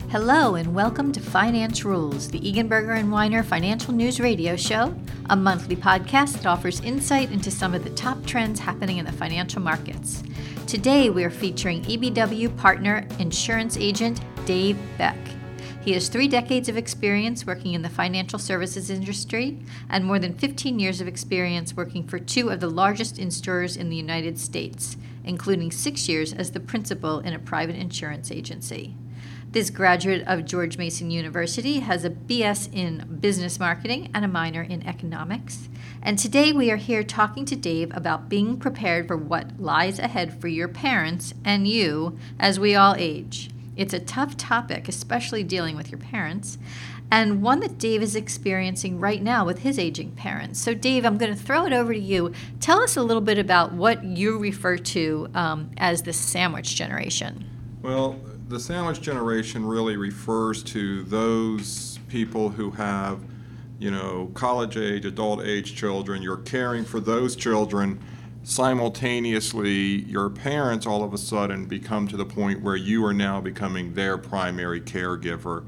Hello and welcome to Finance Rules, the Egenberger and Weiner Financial News Radio Show, a monthly podcast that offers insight into some of the top trends happening in the financial markets. Today we are featuring EBW partner insurance agent Dave Beck. He has 3 decades of experience working in the financial services industry and more than 15 years of experience working for 2 of the largest insurers in the United States, including 6 years as the principal in a private insurance agency. This graduate of George Mason University has a BS in business marketing and a minor in economics. And today we are here talking to Dave about being prepared for what lies ahead for your parents and you as we all age. It's a tough topic, especially dealing with your parents, and one that Dave is experiencing right now with his aging parents. So Dave, I'm going to throw it over to you. Tell us a little bit about what you refer to as the sandwich generation. Well, the sandwich generation really refers to those people who have, college age, adult age children. You're caring for those children. Simultaneously, your parents all of a sudden become to the point where you are now becoming their primary caregiver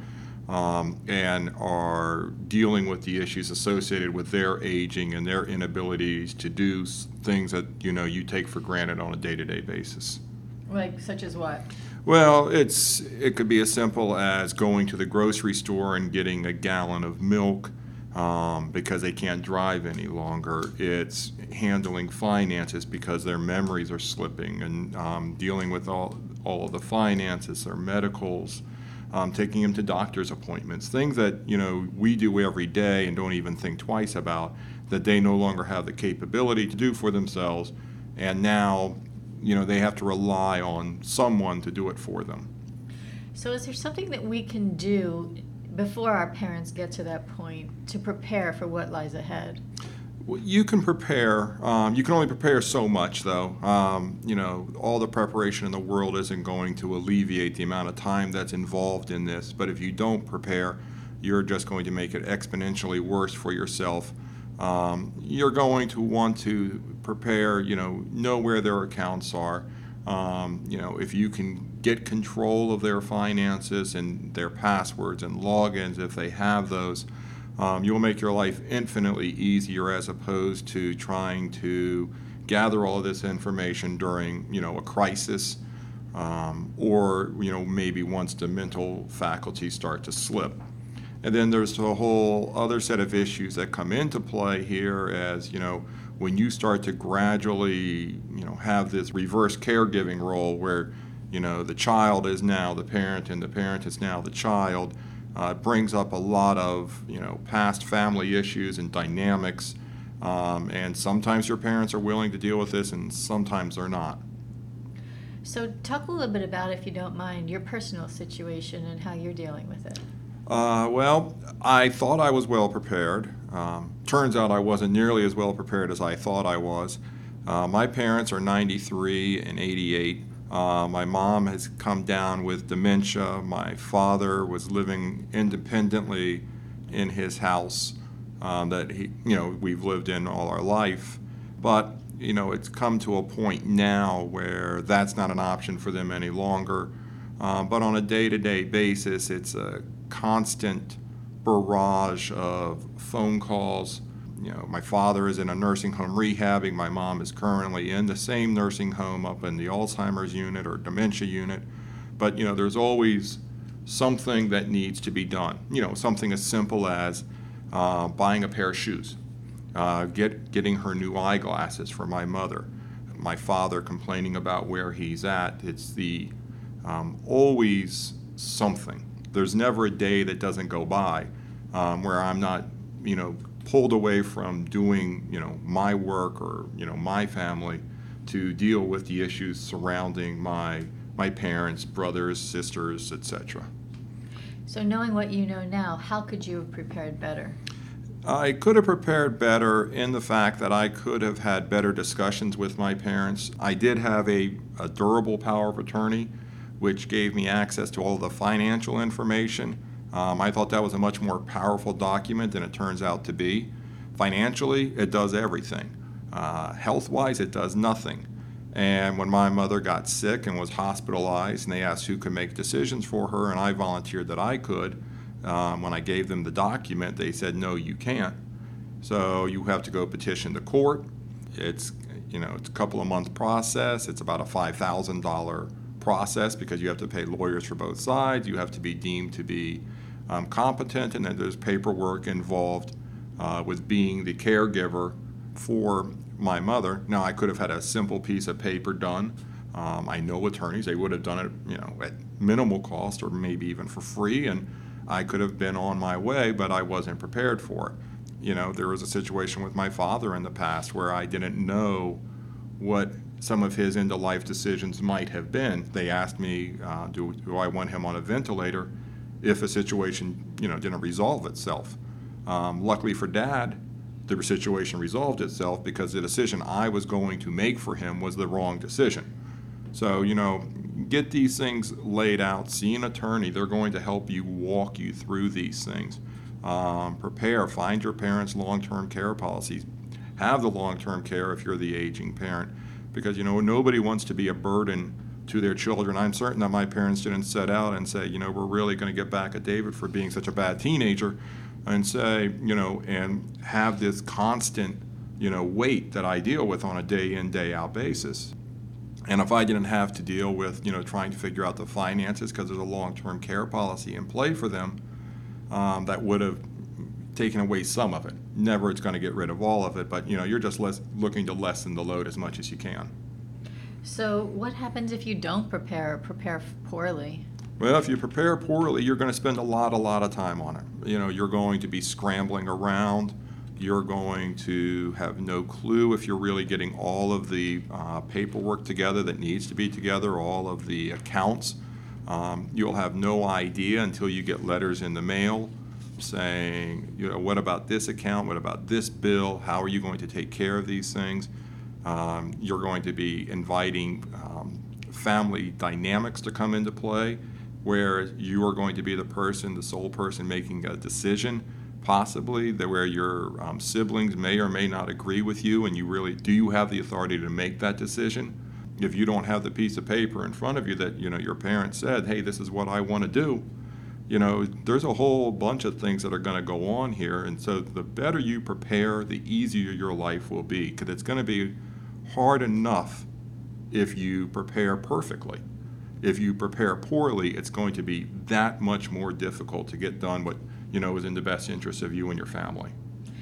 and are dealing with the issues associated with their aging and their inabilities to do things that, you take for granted on a day-to-day basis. Like, such as what? Well, it could be as simple as going to the grocery store and getting a gallon of milk because they can't drive any longer. It's handling finances because their memories are slipping and dealing with all of the finances, their medicals, taking them to doctor's appointments, things that we do every day and don't even think twice about, that they no longer have the capability to do for themselves, and now they have to rely on someone to do it for them. So is there something that we can do before our parents get to that point to prepare for what lies ahead? Well, you can prepare. You can only prepare so much, though. All the preparation in the world isn't going to alleviate the amount of time that's involved in this. But if you don't prepare, you're just going to make it exponentially worse for yourself. You're going to want to prepare, know where their accounts are. If you can get control of their finances and their passwords and logins, if they have those, you'll make your life infinitely easier as opposed to trying to gather all of this information during, a crisis or, maybe once the mental faculties start to slip. And then there's a whole other set of issues that come into play here as, when you start to gradually, have this reverse caregiving role where, the child is now the parent and the parent is now the child, it brings up a lot of, past family issues and dynamics. And sometimes your parents are willing to deal with this and sometimes they're not. So talk a little bit about, if you don't mind, your personal situation and how you're dealing with it. Well, I thought I was well prepared. Turns out I wasn't nearly as well prepared as I thought I was. My parents are 93 and 88. My mom has come down with dementia. My father was living independently in his house that we've lived in all our life. But, it's come to a point now where that's not an option for them any longer. But on a day-to-day basis, it's a constant barrage of phone calls. My father is in a nursing home rehabbing. My mom is currently in the same nursing home up in the Alzheimer's unit or dementia unit. But, there's always something that needs to be done. Something as simple as buying a pair of shoes, getting her new eyeglasses for my mother. My father complaining about where he's at. It's the always something. There's never a day that doesn't go by where I'm not, pulled away from doing, my work or, my family to deal with the issues surrounding my parents, brothers, sisters, etc. So knowing what you know now, how could you have prepared better? I could have prepared better in the fact that I could have had better discussions with my parents. I did have a durable power of attorney, which gave me access to all the financial information. I thought that was a much more powerful document than it turns out to be. Financially, it does everything. Health-wise, it does nothing. And when my mother got sick and was hospitalized, and they asked who could make decisions for her, and I volunteered that I could, when I gave them the document, they said, no, you can't. So you have to go petition the court. It's a couple of month process. It's about a $5,000 process because you have to pay lawyers for both sides. You have to be deemed to be competent, and then there's paperwork involved with being the caregiver for my mother. Now, I could have had a simple piece of paper done. I know attorneys, they would have done it, at minimal cost or maybe even for free, and I could have been on my way, but I wasn't prepared for it. There was a situation with my father in the past where I didn't know what some of his end-of-life decisions might have been. They asked me, do I want him on a ventilator if a situation, didn't resolve itself. Luckily for Dad, the situation resolved itself because the decision I was going to make for him was the wrong decision. So, get these things laid out, see an attorney. They're going to help you, walk you through these things. Prepare, find your parents' long-term care policies. Have the long-term care if you're the aging parent, because, nobody wants to be a burden to their children. I'm certain that my parents didn't set out and say, we're really going to get back at David for being such a bad teenager, and say, and have this constant, weight that I deal with on a day in, day out basis. And if I didn't have to deal with, trying to figure out the finances because there's a long-term care policy in play for them, that would have taken away some of it. Never it's going to get rid of all of it, but, you're just looking to lessen the load as much as you can. So what happens if you don't prepare poorly? Well, if you prepare poorly, you're going to spend a lot of time on it. You're going to be scrambling around. You're going to have no clue if you're really getting all of the paperwork together that needs to be together, all of the accounts. You'll have no idea until you get letters in the mail saying, what about this account? What about this bill? How are you going to take care of these things? You're going to be inviting family dynamics to come into play, where you are going to be the sole person making a decision, possibly, where your siblings may or may not agree with you, and do you have the authority to make that decision? If you don't have the piece of paper in front of you that, your parents said, hey, this is what I want to do, there's a whole bunch of things that are going to go on here. And so the better you prepare, the easier your life will be, because it's going to be hard enough if you prepare perfectly. If you prepare poorly, it's going to be that much more difficult to get done what, is in the best interest of you and your family.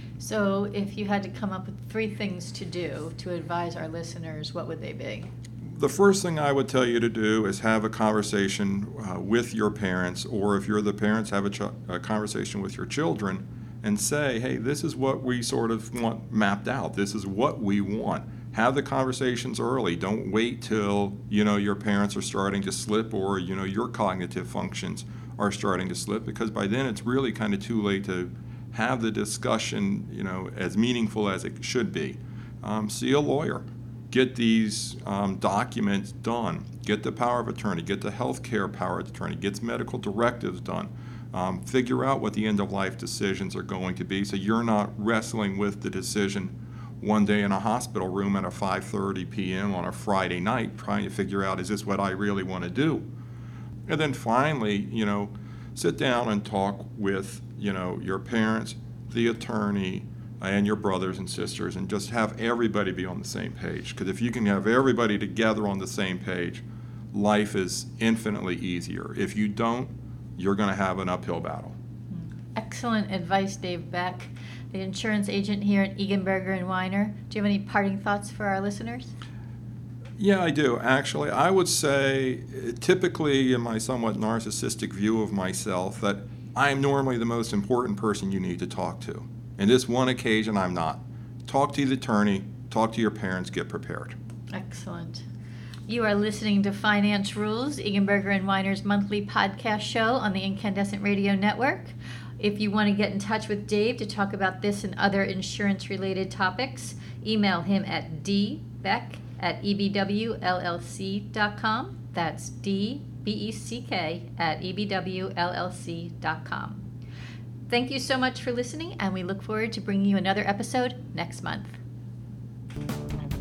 So if you had to come up with 3 things to do to advise our listeners, what would they be? The first thing I would tell you to do is have a conversation with your parents, or if you're the parents, have a conversation with your children and say, hey, this is what we sort of want mapped out. This is what we want. Have the conversations early. Don't wait till, your parents are starting to slip, or, your cognitive functions are starting to slip, because by then it's really kind of too late to have the discussion, as meaningful as it should be. See a lawyer. Get these documents done. Get the power of attorney. Get the health care power of attorney. Get medical directives done. Figure out what the end-of-life decisions are going to be, so you're not wrestling with the decision one day in a hospital room at a 5:30 p.m. on a Friday night trying to figure out, is this what I really want to do? And then finally, sit down and talk with, your parents, the attorney, and your brothers and sisters, and just have everybody be on the same page. Because if you can have everybody together on the same page, life is infinitely easier. If you don't, you're going to have an uphill battle. Excellent advice, Dave Beck, the insurance agent here at Egenberger and Weiner. Do you have any parting thoughts for our listeners? Yeah, I do. Actually, I would say, typically in my somewhat narcissistic view of myself, that I am normally the most important person you need to talk to. In this one occasion, I'm not. Talk to the attorney, talk to your parents, get prepared. Excellent. You are listening to Finance Rules, Egenberger and Weiner's monthly podcast show on the Incandescent Radio Network. If you want to get in touch with Dave to talk about this and other insurance-related topics, email him at dbeck@ebwllc.com. That's dbeck@ebwllc.com. Thank you so much for listening, and we look forward to bringing you another episode next month.